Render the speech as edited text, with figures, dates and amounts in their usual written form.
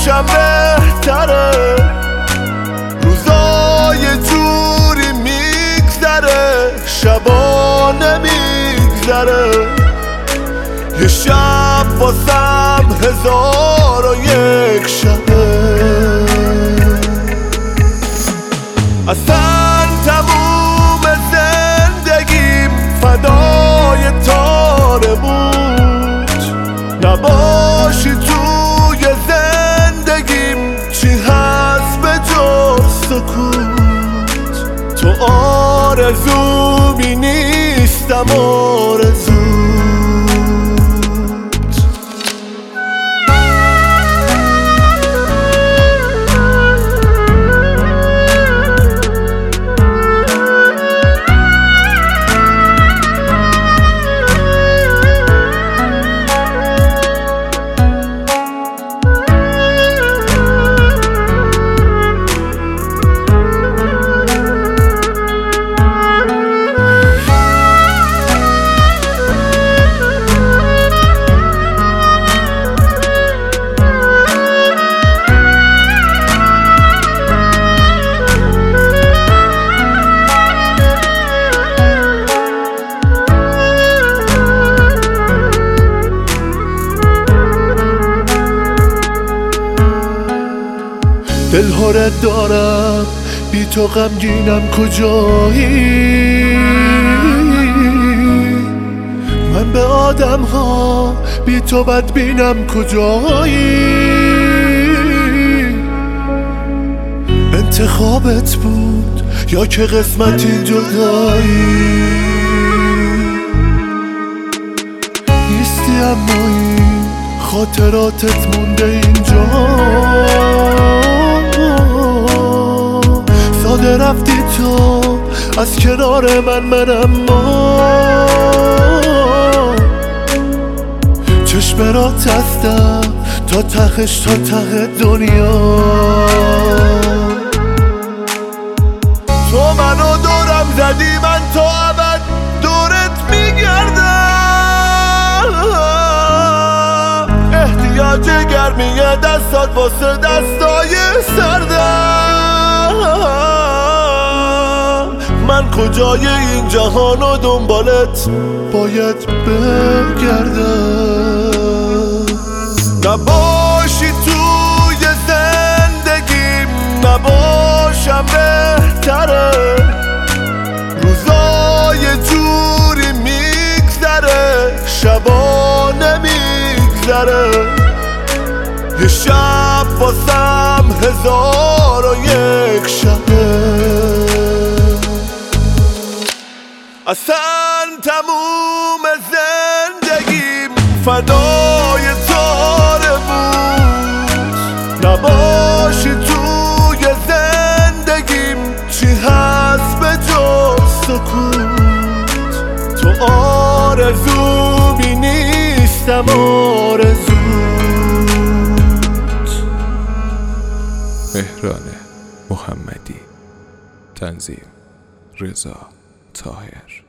نباشم بهتره. روزا یه جوری میگذره، شبا نمیگذره. یه شب واسم 1001 شبه. اصلا تموم زندگیم فدای تاره بود. نباشی توی زندگیم چی هست به جز سکوت. تو آرزومی نیستم آرزو. دلهارت دارم بی تو غمگینم کجایی؟ من به آدم ها بی تو بدبینم کجایی؟ انتخابت بود یا که قسمتی جدایی؟ نیستی اما این خاطراتت مونده اینجا. ساده رفتی تو از کنار من اما چشم را تستم تا تهش تا ته دنیا. تو منو دورم زدی، من تا ابد دورت میگردم. احتیاج گرمی دستات واسه دستای سردم. من کجای این جهان و دنبالت باید بگردم. نباشی توی زندگیم نباشم بهتره. روزا یه جوری میگذره، شبا نمیگذره. یه شب واسم 1001 شبه. اصلا تموم زندگیم فدای تاره بود. نباشی توی زندگیم چی هست به جز سکوت. تو آرزومی نیستم آرزوت. مهران محمدی. تنظیم رضا طاهر.